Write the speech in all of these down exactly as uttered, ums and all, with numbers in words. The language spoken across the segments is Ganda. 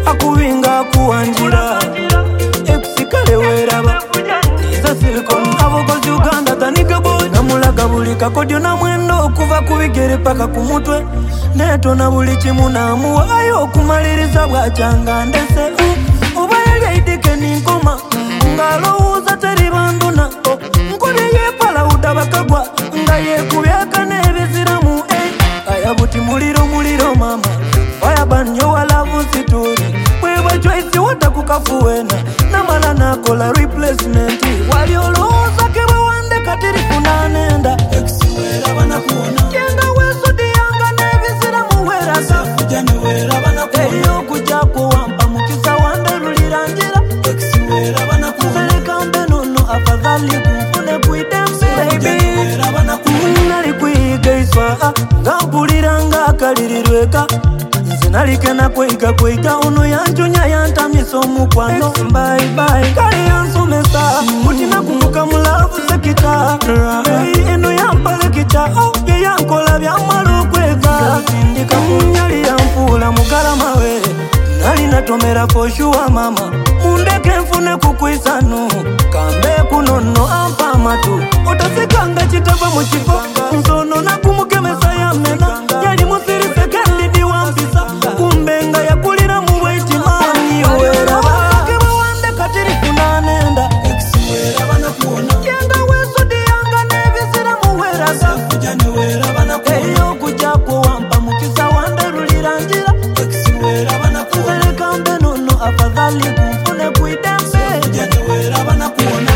akubinga kuwanjira eksikale weraba iza silicon abokozi Uganda tanika boy namulaga buli kakodyo na mwendo okuva kubigere paka ku mutwe neto na buli kimu namuwayo okumaliriza bwakyanga ndese oba yali idike ninkoma ngalowooza teri banduna nkole yepala udabakagwa nga yekubyaka n'ebiziramu ayabuti muliro muliro mama wayabanyo walavu situri bweba choice watakukafuwena namala nakola replacement wali olowooza kebwe wande katiri kunanenda eksiwera banakuona yenga wesudi yanga n'ebiziramu werasa kujane wera banakuona eyo kujja kuwampa mukisa wande lulirangira eksiwera banakuona lekambe nono afadhali kumfune kuidembe baby wera banakuona nali kwigeiswa ngampuliranga akalirirweka nalikena kweiga kweiga ono yanjonya yantamisa omukwano bye bye kali yansomesa mutina kumuka mulavu sekita eno yampalekita byeyankola byamala okwega ndika munyali yampuula mugalamawe nali natomera foshuwa mama mundeke nfune kukwisanu kambe kunono ampa amatu otasekanga kitava mu kifo nsono nakumukemesa yamena yali musirise kandi diwampisa kumbenga yakulira mu bwaitimani weraba kebwe wande katiri kunanenda eksiwera banakuona yenga wesudi yanga n'ebiziramu werasa kujane weraba nakuona eyo kujja kuwampa mukisa wande lulirangira eksiwera banakuona lekambe nono afadhali kumfune kuidembe kujane weraba nakuona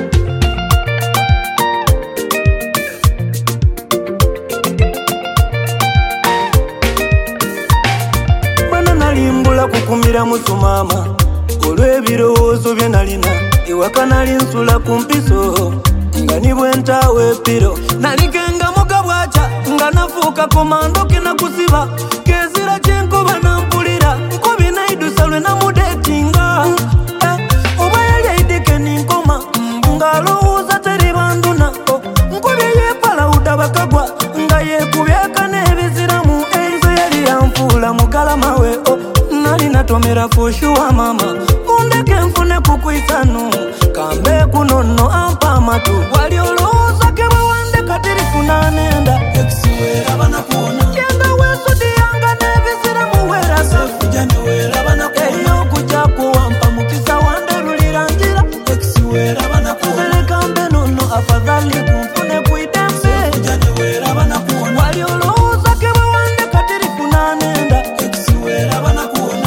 limbula kukumira musumama olw'ebirowoozo bye nalina ewaka nali nsula ku mpiso nga nibwentawe piro naligenga muga bwaca nga nafuuka komando kenakusiba kezira kyenkoba nampulira nkobi naidusa lwe namudetinga oba yali aidike ninkoma ng'alowooza teri banduna nkobi yepala udabakagwa nga yekubyeka n'ebiziramu enzo yali yanfuula mugalamawe nali natomera foshuwa mama mundeke nfune kukwisanu kambe kunono ampa amatu wali olowooza kebwe wande katiri kunanenda eksiwera banakuona yenga wesudi yanga n'ebiziramu werasa kujane wera banakuona eyo kujja kuwampa mukisa wande lulirangira eksiwera banakuona lekambe nono afadhali kumfune kuidembe kujane wera banakuona wali olowooza kebwe wande katiri kunanenda eksiwera banakuona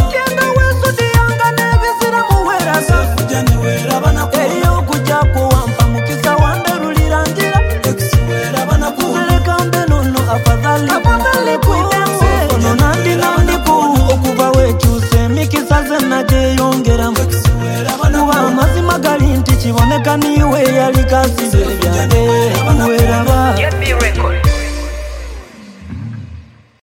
eyo kujja kuwampa mukisa wande lulirangira eksiwera banakuona lekambe nono afadhali kuidembe ono nandi nandiku okuva wekyuse emikisa zenna gyeyongeramu kuba amazima gali nti kiboneka niwe yali kasize ebyange weraba